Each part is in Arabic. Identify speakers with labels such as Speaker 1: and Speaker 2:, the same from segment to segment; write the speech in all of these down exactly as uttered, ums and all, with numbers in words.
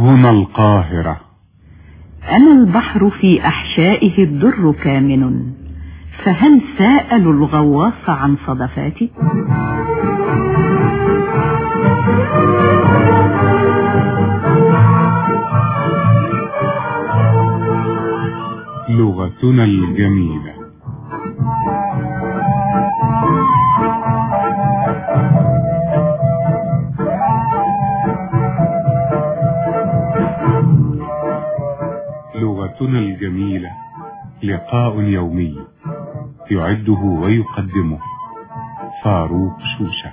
Speaker 1: هنا القاهرة.
Speaker 2: أنا البحر في أحشائه الدر كامن، فهل سألوا الغواص عن صدفاتي؟
Speaker 1: لغتنا الجميلة. لغتنا الجميلة لقاء يومي يعده ويقدمه فاروق شوشة.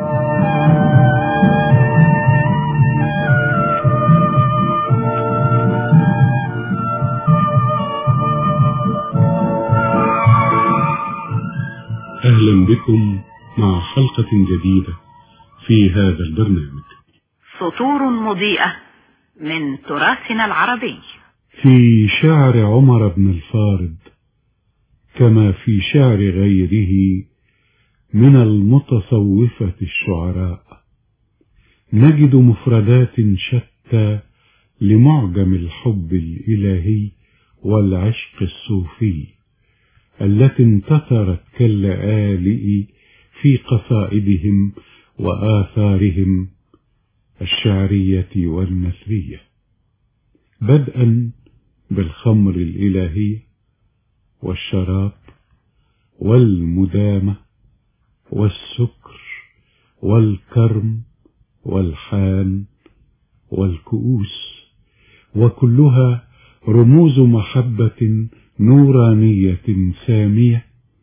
Speaker 1: أهلا بكم مع حلقة جديدة في هذا البرنامج.
Speaker 2: سطور مضيئة من تراثنا العربي.
Speaker 1: في شعر عمر بن الفارض كما في شعر غيره من المتصوفة الشعراء نجد مفردات شتى لمعجم الحب الإلهي والعشق الصوفي التي انتثرت كاللآلئ في قصائدهم وآثارهم الشعرية والنثرية، بدءا بالخمر الإلهية والشراب والمدامة والسكر والكرم والحان والكؤوس، وكلها رموز محبة نورانية سامية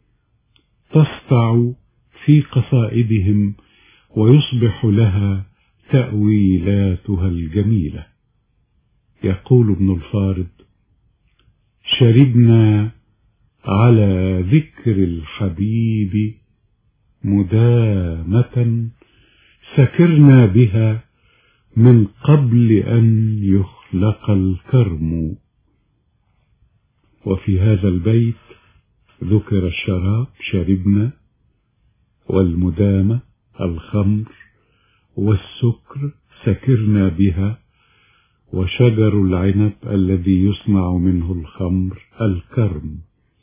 Speaker 1: تسطع في قصائدهم ويصبح لها تأويلاتها الجميلة. يقول ابن الفارض: شربنا على ذكر الحبيب مدامة سكرنا بها من قبل أن يخلق الكرم. وفي هذا البيت ذكر الشراب شربنا، والمدامة الخمر، والسكر سكرنا بها، وشجر العنب الذي يصنع منه الخمر الكرم.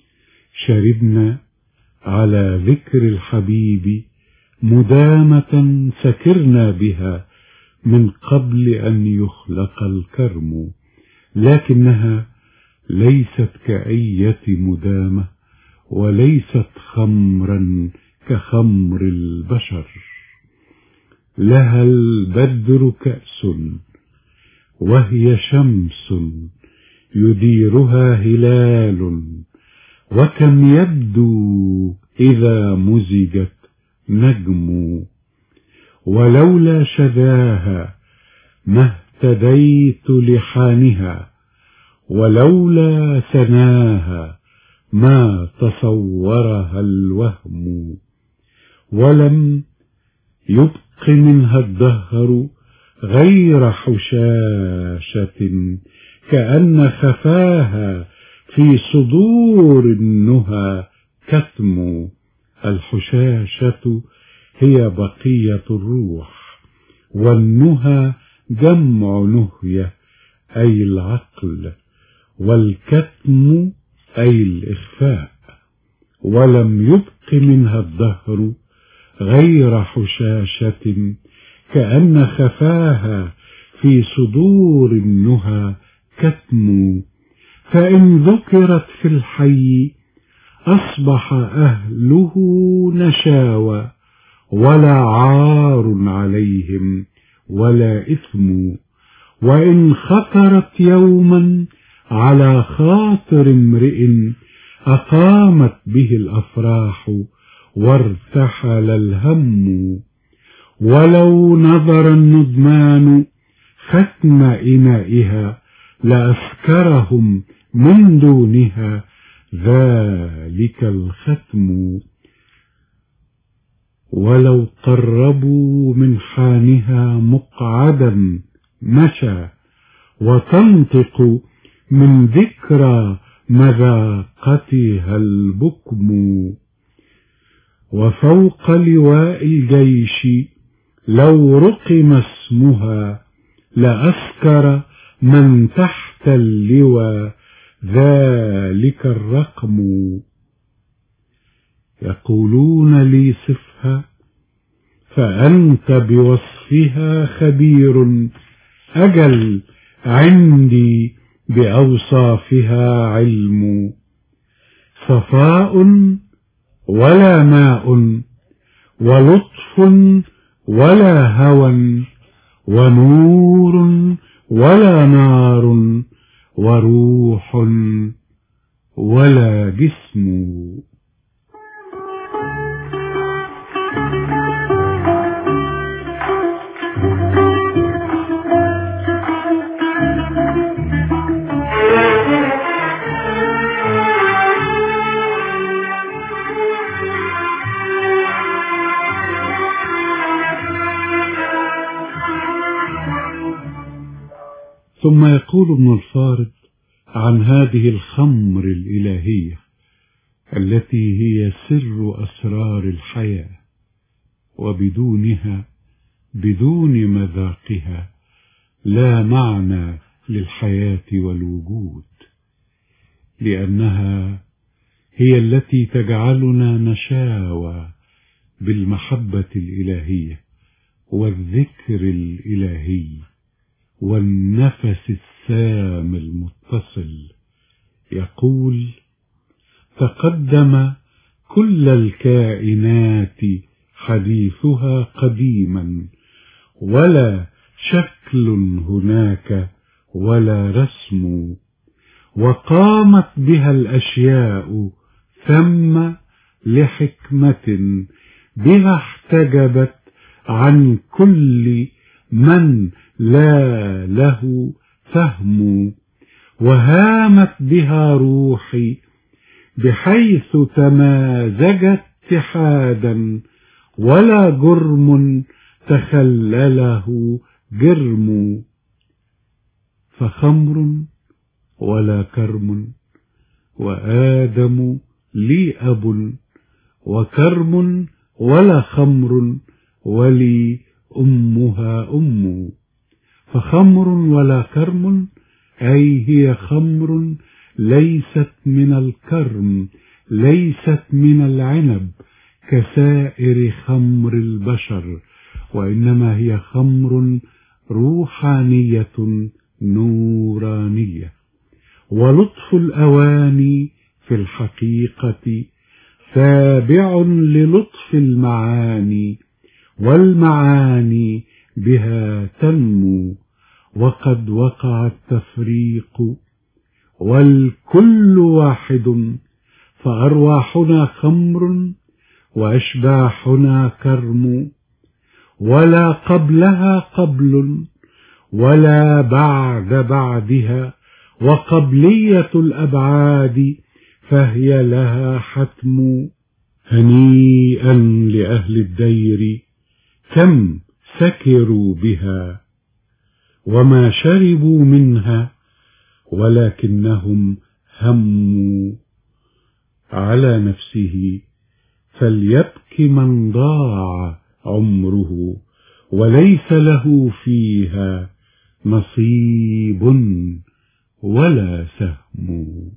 Speaker 1: شربنا على ذكر الحبيب مدامة سكرنا بها من قبل أن يخلق الكرم، لكنها ليست كأية مدامة وليست خمرا كخمر البشر. لها البدر كأس وهي شمس يديرها هلال، وكم يبدو إذا مزجت نجم، ولولا شذاها ما اهتديت لحانها، ولولا ثناها ما تصورها الوهم. ولم يبق منها الدهر غير حشاشة كأن خفاها في صدور النهى كتم. الحشاشة هي بقية الروح، والنهى جمع نهية أي العقل، والكتم أي الإخفاء. ولم يبق منها الدهر غير حشاشة كأن خفاها في صدور النهى كتم. فإن ذكرت في الحي أصبح أهله نشاوى، ولا عار عليهم ولا إثم. وإن خطرت يوما على خاطر امرئ أقامت به الأفراح وارتحل الهم. ولو نظر الندمان ختم إنائها لأسكرهم من دونها ذلك الختم. ولو قربوا من حانها مقعدا مشى، وتنطق من ذكرى مذاقتها البكم. وفوق لواء الجيش لو رقم اسمها لأسكر
Speaker 3: من تحت اللوى ذلك الرقم. يقولون لي صفها فأنت بوصفها خبير، أجل عندي بأوصافها علم. صفاء ولا ماء، ولطف ولا هوى، ونور ولا نار، وروح ولا جسم. ثم يقول ابن الفارض عن هذه الخمر الإلهية التي هي سر أسرار الحياة، وبدونها بدون مذاقها لا معنى للحياة والوجود، لأنها هي التي تجعلنا نشاوى بالمحبة الإلهية والذكر الإلهي والنفس السام المتصل. يقول: تقدم كل الكائنات حديثها قديما، ولا شكل هناك ولا رسم، وقامت بها الأشياء ثم لحكمة، بها احتجبت عن كل من لا له فهم، وهامت بها روحي بحيث تمازجت اتحادا، ولا جرم تخلله جرم. فخمر ولا كرم، وآدم لي أب، وكرم ولا خمر، ولي أمها أم. فخمر ولا كرم أي هي خمر ليست من الكرم، ليست من العنب كسائر خمر البشر، وإنما هي خمر روحانية نورانية. ولطف الأواني في الحقيقة تابع للطف المعاني، والمعاني بها تنمو، وقد وقع التفريق والكل واحد، فأرواحنا خمر وأشباحنا كرم، ولا قبلها قبل ولا بعد بعدها، وقبلية الأبعاد فهي لها حتم. هنيئا لأهل الدير كم سكروا بها وما شربوا منها، ولكنهم هموا على نفسه. فليبك من ضاع عمره وليس له فيها نصيب ولا سهم.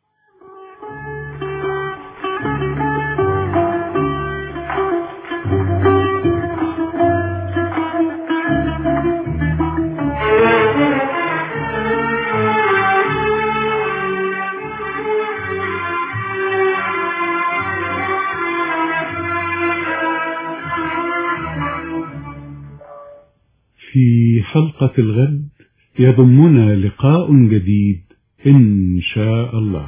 Speaker 3: في حلقة الغد يضمنا لقاء جديد إن شاء الله.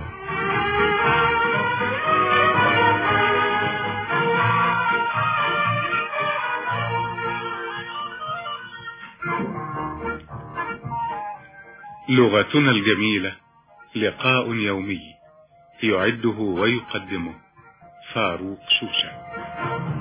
Speaker 1: لغتنا الجميلة لقاء يومي، يعده ويقدمه فاروق شوشة.